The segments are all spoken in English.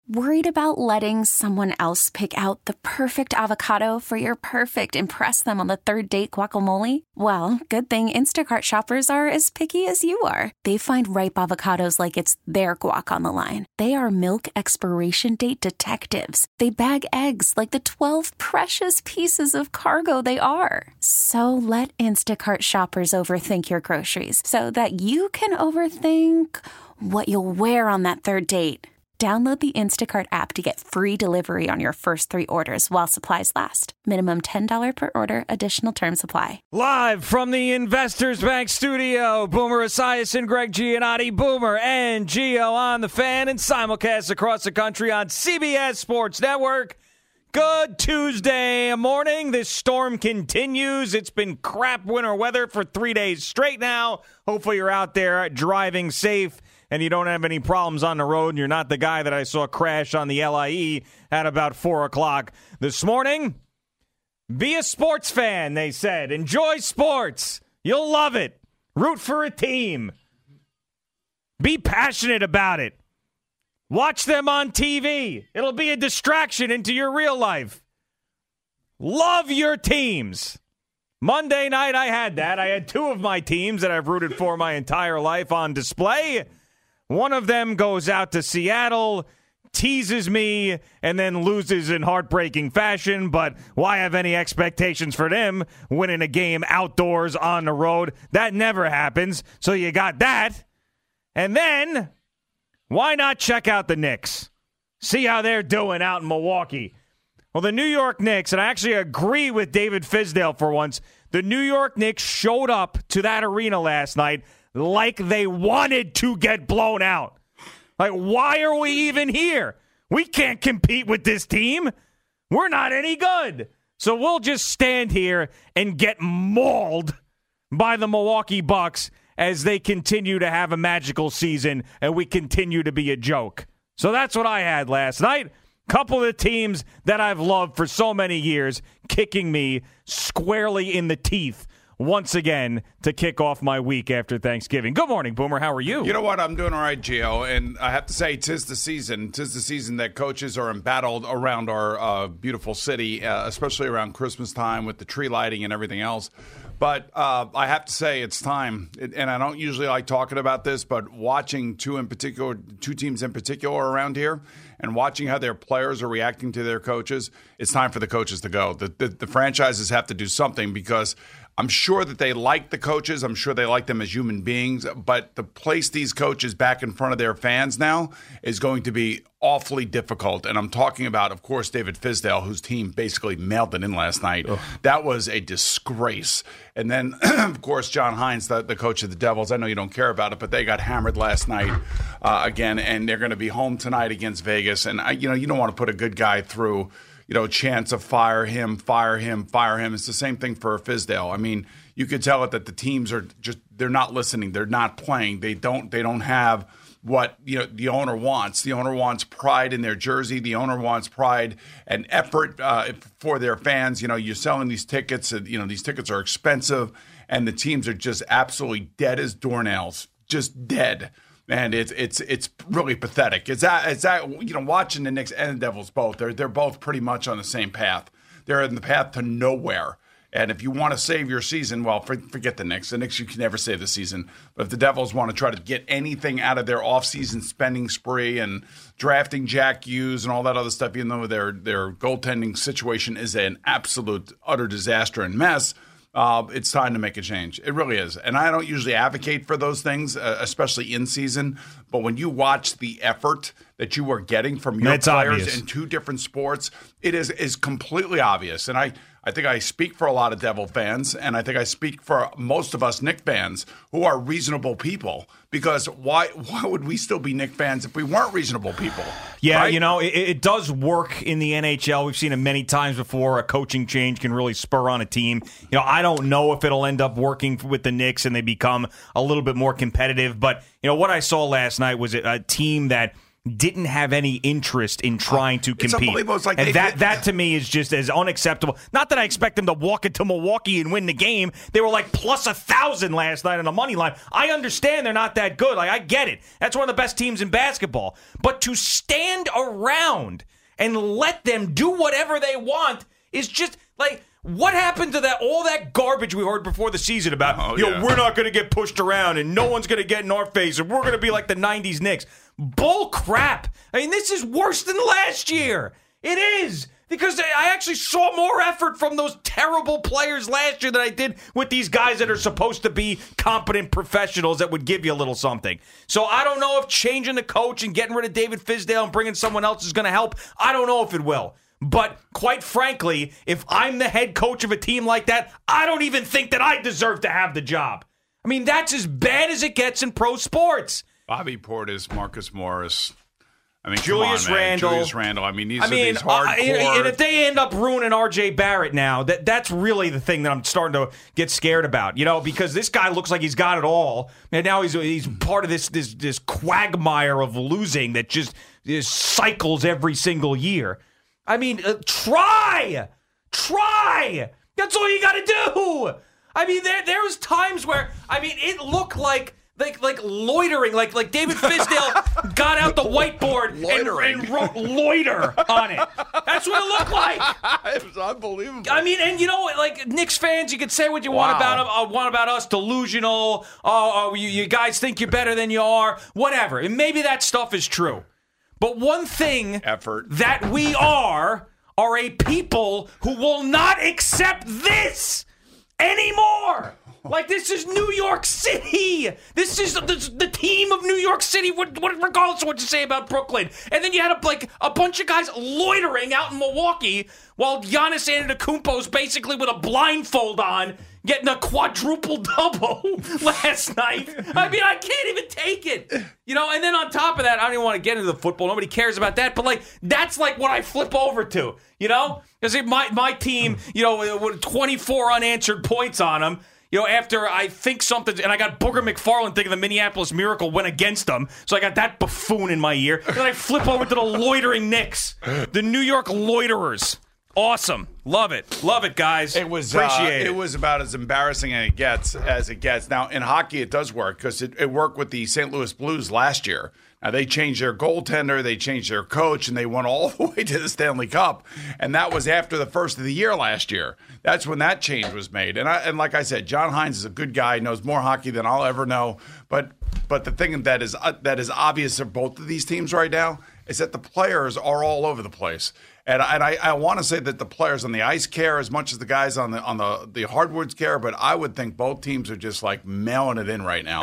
Worried about letting someone else pick out the perfect avocado for your perfect impress them on the third date guacamole? Well, good thing Instacart shoppers are as picky as you are. They find ripe avocados like it's their guac on the line. They are milk expiration date detectives. They bag eggs like the 12 precious pieces of cargo they are. So let Instacart shoppers overthink your groceries so that you can overthink what you'll wear on that third date. Download the Instacart app to get free delivery on your first 3 orders while supplies last. Minimum $10 per order. Additional terms apply. Live from the Investors Bank studio, Boomer Esiason, Greg Giannotti, Boomer and Gio on the Fan, and simulcast across the country on CBS Sports Network. Good Tuesday morning. This storm continues. It's been crap winter weather for 3 days straight now. Hopefully you're out there driving safe and you don't have any problems on the road, and you're not the guy that I saw crash on the LIE at about 4 o'clock this morning. Be a sports fan, they said. Enjoy sports. You'll love it. Root for a team. Be passionate about it. Watch them on TV. It'll be a distraction into your real life. Love your teams. Monday night, I had that. I had 2 of my teams that I've rooted for my entire life on display. One of them goes out to Seattle, teases me, and then loses in heartbreaking fashion. But why have any expectations for them winning a game outdoors on the road? That never happens. So you got that. And then, why not check out the Knicks? See how they're doing out in Milwaukee. Well, the New York Knicks, and I actually agree with David Fizdale for once, the New York Knicks showed up to that arena last night like they wanted to get blown out. Like, why are we even here? We can't compete with this team. We're not any good. So we'll just stand here and get mauled by the Milwaukee Bucks as they continue to have a magical season and we continue to be a joke. So that's what I had last night. Couple of teams that I've loved for so many years kicking me squarely in the teeth once again to kick off my week after Thanksgiving. Good morning, Boomer. How are you? You know what? I'm doing all right, Gio. And I have to say, 'tis the season. 'Tis the season that coaches are embattled around our beautiful city, especially around Christmas time with the tree lighting and everything else. But I have to say it's time. And I don't usually like talking about this, but watching two teams in particular around here and watching how their players are reacting to their coaches, it's time for the coaches to go. The franchises have to do something because I'm sure that they like the coaches. I'm sure they like them as human beings. But to place these coaches back in front of their fans now is going to be awfully difficult. And I'm talking about, of course, David Fizdale, whose team basically mailed it in last night. Ugh. That was a disgrace. And then, of course, John Hines, the coach of the Devils. I know you don't care about it, but they got hammered last night again. And they're going to be home tonight against Vegas. And, you don't want to put a good guy through chance of fire him. It's the same thing for Fizdale. I mean, you could tell it that the teams are they're not listening. They're not playing. They don't have what the owner wants. The owner wants pride in their jersey. The owner wants pride and effort for their fans. You're selling these tickets. These tickets are expensive, and the teams are just absolutely dead as doornails, just dead. And it's really pathetic. It's that watching the Knicks and the Devils both. They're both pretty much on the same path. They're in the path to nowhere. And if you want to save your season, well, forget the Knicks. The Knicks, you can never save the season. But if the Devils want to try to get anything out of their offseason spending spree and drafting Jack Hughes and all that other stuff, even though their goaltending situation is an absolute utter disaster and mess, it's time to make a change. It really is. And I don't usually advocate for those things, especially in season. But when you watch the effort that you are getting from your players obvious. In 2 different sports, it is completely obvious. And I think I speak for a lot of Devil fans, and I think I speak for most of us Knick fans who are reasonable people. Because why would we still be Knick fans if we weren't reasonable people? Yeah, right? It does work in the NHL. We've seen it many times before. A coaching change can really spur on a team. I don't know if it'll end up working with the Knicks and they become a little bit more competitive. But, what I saw last night was a team that didn't have any interest in trying to compete. It's unbelievable. It's like and that to me is just as unacceptable. Not that I expect them to walk into Milwaukee and win the game. They were like plus 1,000 last night on the money line. I understand they're not that good. Like, I get it. That's one of the best teams in basketball. But to stand around and let them do whatever they want is just like, what happened to that? All that garbage we heard before the season about, we're not going to get pushed around and no one's going to get in our face and we're going to be like the 90s Knicks. Bull crap. I mean, this is worse than last year. It is. Because I actually saw more effort from those terrible players last year than I did with these guys that are supposed to be competent professionals that would give you a little something. So I don't know if changing the coach and getting rid of David Fizdale and bringing someone else is going to help. I don't know if it will. But quite frankly, if I'm the head coach of a team like that, I don't even think that I deserve to have the job. I mean, that's as bad as it gets in pro sports. Bobby Portis, Marcus Morris. I mean, Julius Randle. I mean, these are these hardcore. And if they end up ruining R.J. Barrett now, that's really the thing that I'm starting to get scared about. Because this guy looks like he's got it all, and now he's part of this quagmire of losing that just cycles every single year. I mean, try. That's all you got to do. I mean, there was times where it looked like loitering, like David Fizdale got out the whiteboard and wrote loiter on it. That's what it looked like. It was unbelievable. I mean, and like Knicks fans, you can say what you want about us, delusional. You guys think you're better than you are. Whatever. And maybe that stuff is true. But one thing that we are a people who will not accept this anymore. Like, this is New York City. This is the team of New York City, regardless of what you say about Brooklyn. And then you had a bunch of guys loitering out in Milwaukee while Giannis Antetokounmpo's basically with a blindfold on, getting a quadruple double last night. I mean, I can't even take it. And then on top of that, I don't even want to get into the football. Nobody cares about that. But that's what I flip over to, Because my team, with 24 unanswered points on them, after I think something, and I got Booger McFarland thinking the Minneapolis Miracle went against them, so I got that buffoon in my ear. Then I flip over to the loitering Knicks, the New York Loiterers. Awesome. Love it, guys. Appreciate it. It was about as embarrassing as it gets. Now, in hockey, it does work because it worked with the St. Louis Blues last year. Now, they changed their goaltender, they changed their coach, and they went all the way to the Stanley Cup. And that was after the first of the year last year. That's when that change was made. And like I said, John Hines is a good guy, knows more hockey than I'll ever know. But the thing that is obvious of both of these teams right now is that the players are all over the place. And I want to say that the players on the ice care as much as the guys on the hardwoods care, but I would think both teams are just like mailing it in right now.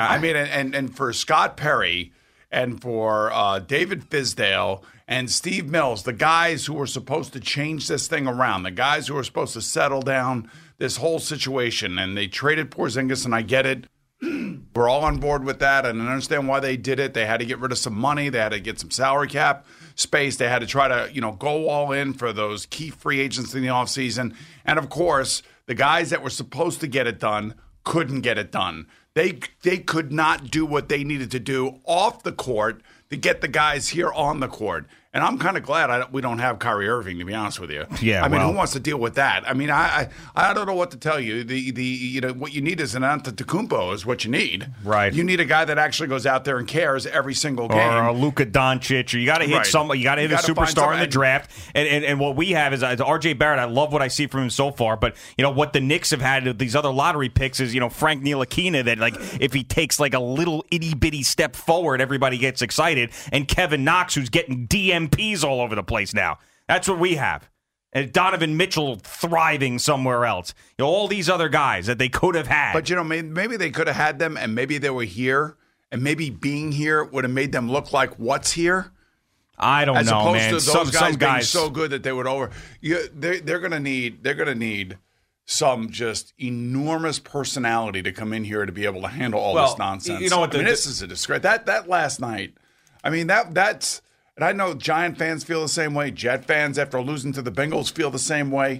And for Scott Perry and for David Fizdale and Steve Mills, the guys who were supposed to change this thing around, the guys who were supposed to settle down this whole situation, and they traded Porzingis, and I get it. We're all on board with that, and I understand why they did it. They had to get rid of some money. They had to get some salary cap space. They had to try to, go all in for those key free agents in the offseason. And, of course, the guys that were supposed to get it done couldn't get it done. They could not do what they needed to do off the court to get the guys here on the court. And I'm kind of glad we don't have Kyrie Irving, to be honest with you. Yeah, who wants to deal with that? I mean, I don't know what to tell you. What you need is an Antetokounmpo is what you need. Right. You need a guy that actually goes out there and cares every single game. Or a Luka Doncic. Or you got to hit somebody. You got to hit a superstar in the draft. And what we have is R.J. Barrett. I love what I see from him so far. But what the Knicks have had these other lottery picks is Frank Ntilikina. That if he takes a little itty bitty step forward, everybody gets excited. And Kevin Knox, who's getting DMPs all over the place now. That's what we have. And Donovan Mitchell thriving somewhere else. All these other guys that they could have had. But, maybe they could have had them, and maybe they were here, and maybe being here would have made them look like what's here. I don't know, man. As opposed to those guys being so good that they would they're going to need some just enormous personality to come in here to be able to handle all this nonsense. You know what? This is a disgrace. That last night, that's... And I know Giant fans feel the same way. Jet fans, after losing to the Bengals, feel the same way.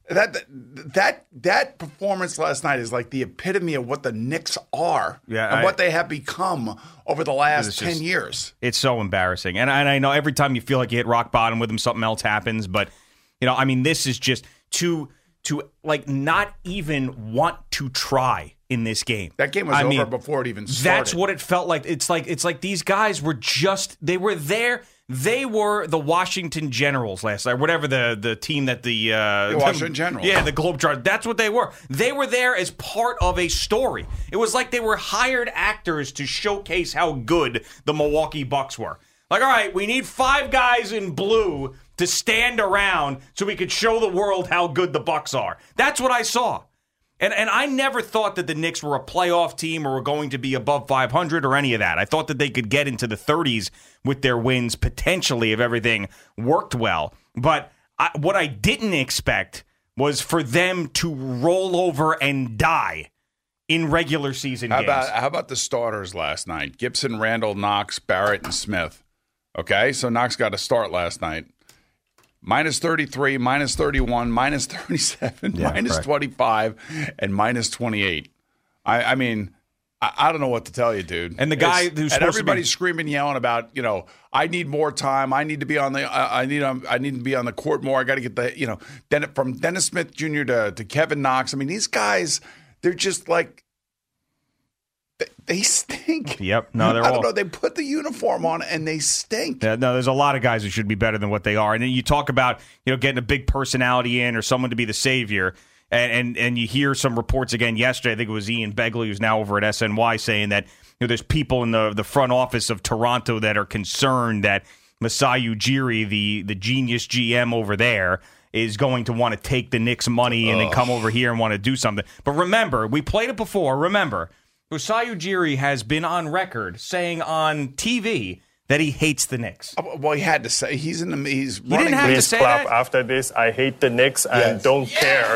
That performance last night is like the epitome of what the Knicks are and what they have become over the last 10 years. It's so embarrassing. And I know every time you feel like you hit rock bottom with them, something else happens. But, this is just to like not even want to try in this game. That game was over before it even started. That's what it felt like. It's like these guys were they were there. They were the Washington Generals last night, whatever the team that the Washington Generals. Yeah, the Globetrotters. That's what they were. They were there as part of a story. It was like they were hired actors to showcase how good the Milwaukee Bucks were. Like, all right, we need 5 guys in blue to stand around so we could show the world how good the Bucks are. That's what I saw. And I never thought that the Knicks were a playoff team or were going to be above 500 or any of that. I thought that they could get into the 30s with their wins potentially if everything worked well. But what I didn't expect was for them to roll over and die in regular season games. How about the starters last night? Gibson, Randall, Knox, Barrett, and Smith. Okay, so Knox got a start last night. Minus 33, minus 31, minus 37, minus correct. 25, and minus 28. I mean, I don't know what to tell you, dude. And the guy who's and everybody's screaming, yelling about, I need more time. I need to be on the I need to be on the court more. I got to get the from Dennis Smith Jr. to Kevin Knox. I mean, these guys, they're just like. They stink. Yep. No, I don't know. They put the uniform on and they stink. Yeah, no, there's a lot of guys who should be better than what they are. And then you talk about getting a big personality in or someone to be the savior. And you hear some reports again yesterday. I think it was Ian Begley, who's now over at SNY, saying that there's people in the front office of Toronto that are concerned that Masai Ujiri, the genius GM over there, is going to want to take the Knicks money and then come over here and want to do something. But remember, we played it before. Remember, Masai Ujiri has been on record saying on TV that he hates the Knicks. Well, he had to say he's running. He didn't have to say that. After this, I hate the Knicks and don't care.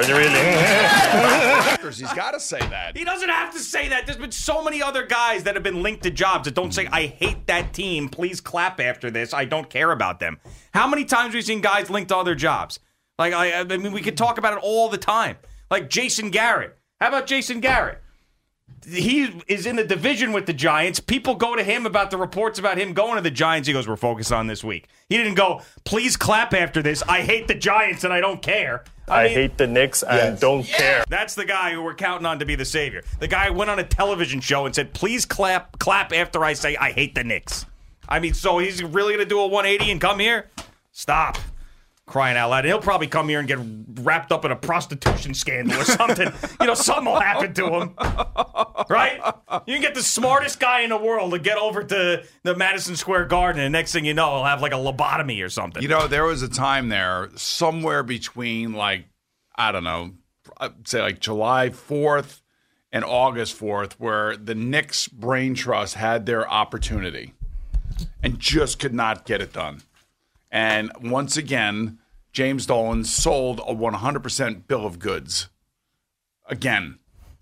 Really, he's got to say that. He doesn't have to say that. There's been so many other guys that have been linked to jobs that don't say, "I hate that team. Please clap after this. I don't care about them." How many times have we seen guys linked to other jobs? Like I mean, we could talk about it all the time. Like Jason Garrett. How about Jason Garrett? He is in the division with the Giants. People go to him about the reports about him going to the Giants. He goes, we're focused on this week. He didn't go, please clap after this. I hate the Giants and I don't care. I mean, hate the Knicks and don't care. That's the guy who we're counting on to be the savior. The guy who went on a television show and said, please clap after I say I hate the Knicks. I mean, so he's really going to do a 180 and come here? Stop. Crying out loud. He'll probably come here and get wrapped up in a prostitution scandal or something. Something will happen to him. Right? You can get the smartest guy in the world to get over to the Madison Square Garden, and next thing you know, he'll have like a lobotomy or something. There was a time there, somewhere between say like July 4th and August 4th, where the Knicks Brain Trust had their opportunity and just could not get it done. And once again, James Dolan sold a 100% bill of goods. Again.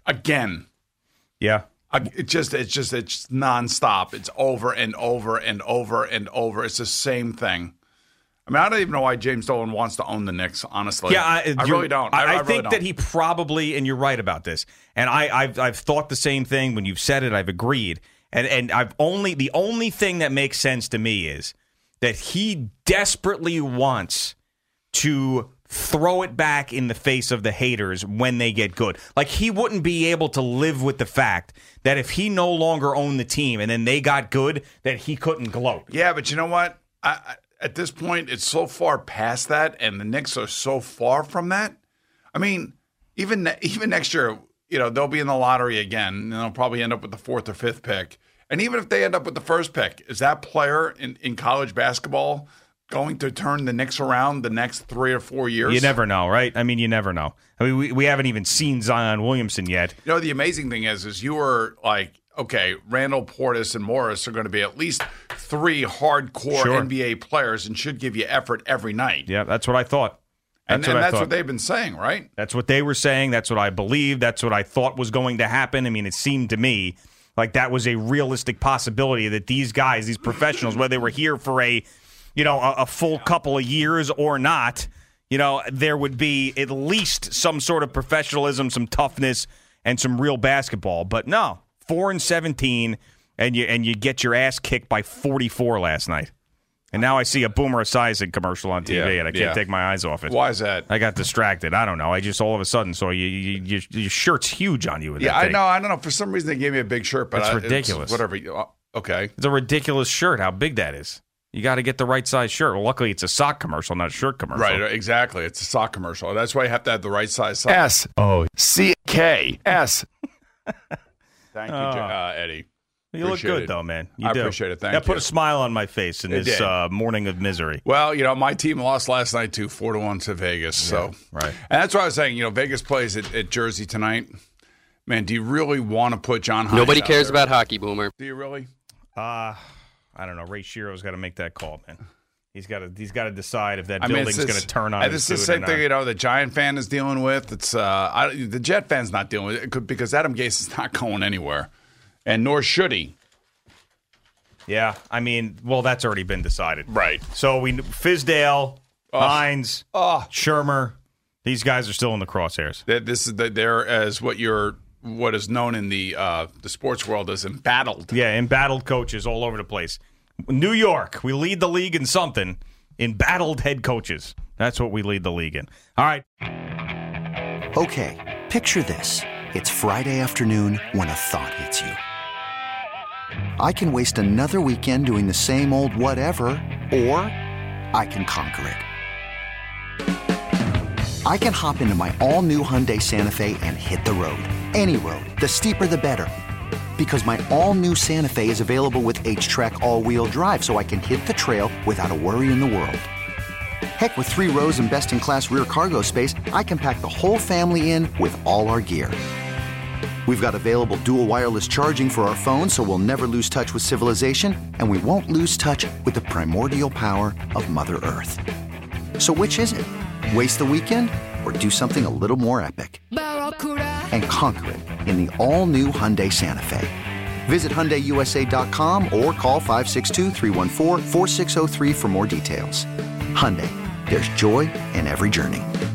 Yeah. It's nonstop. It's over and over and over and over. It's the same thing. I mean, I don't even know why James Dolan wants to own the Knicks, honestly. Yeah, I really don't. I think that he probably, and you're right about this, and I've thought the same thing. When you've said it, I've agreed. And the only thing that makes sense to me is that he desperately wants to throw it back in the face of the haters when they get good. Like, he wouldn't be able to live with the fact that if he no longer owned the team and then they got good, that he couldn't gloat. Yeah, but you know what? At this point, it's so far past that, and the Knicks are so far from that. I mean, even next year, they'll be in the lottery again, and they'll probably end up with the 4th or 5th pick. And even if they end up with the first pick, is that player in college basketball going to turn the Knicks around the next 3 or 4 years? You never know, right? I mean, you never know. I mean, we haven't even seen Zion Williamson yet. The amazing thing is you were like, okay, Randall, Portis, and Morris are going to be at least 3 hardcore NBA players and should give you effort every night. Yeah, that's what I thought. That's what they've been saying, right? That's what they were saying. That's what I believed. That's what I thought was going to happen. I mean, it seemed to me like that was a realistic possibility that these guys, these professionals, whether they were here for a full couple of years or not, there would be at least some sort of professionalism, some toughness, and some real basketball. But no, 4-17, and you get your ass kicked by 44 last night. And now I see a Boomer Esiason commercial on TV, and I can't take my eyes off it. Why is that? I got distracted. I don't know. I just all of a sudden saw your shirt's huge on you. I know. I don't know. For some reason, they gave me a big shirt, but it's ridiculous. It's whatever. Okay. It's a ridiculous shirt, how big that is. You got to get the right size shirt. Well, luckily, it's a sock commercial, not a shirt commercial. Right, exactly. It's a sock commercial. That's why you have to have the right size sock. SOCKS. Thank you, Eddie. You look good, though, man. You I do. appreciate it. Thank you. That put a smile on my face in this morning of misery. Well, my team lost last night, too, 4-1 to Vegas. Yeah, right. And that's what I was saying. Vegas plays at Jersey tonight. Man, do you really want to put John Hines Nobody cares there? about hockey, Boomer. Do you really? I don't know. Ray Shiro's got to make that call, man. He's got to decide if that building's going to turn on. It's the same thing, the Giant fan is dealing with. It's the Jet fan's not dealing with it because Adam Gase is not going anywhere, and nor should he. Yeah, that's already been decided. Right. So Fizdale, Hines, Shermer, these guys are still in the crosshairs. They're as what is known in the sports world as embattled. Yeah, embattled coaches all over the place. New York, we lead the league in something. Embattled head coaches. That's what we lead the league in. All right. Okay, picture this. It's Friday afternoon when a thought hits you. I can waste another weekend doing the same old whatever, or I can conquer it. I can hop into my all-new Hyundai Santa Fe and hit the road. Any road. The steeper, the better. Because my all-new Santa Fe is available with H-Track all-wheel drive, so I can hit the trail without a worry in the world. Heck, with 3 rows and best-in-class rear cargo space, I can pack the whole family in with all our gear. We've got available dual wireless charging for our phones, so we'll never lose touch with civilization, and we won't lose touch with the primordial power of Mother Earth. So which is it? Waste the weekend or do something a little more epic? And conquer it in the all-new Hyundai Santa Fe. Visit HyundaiUSA.com or call 562-314-4603 for more details. Hyundai, there's joy in every journey.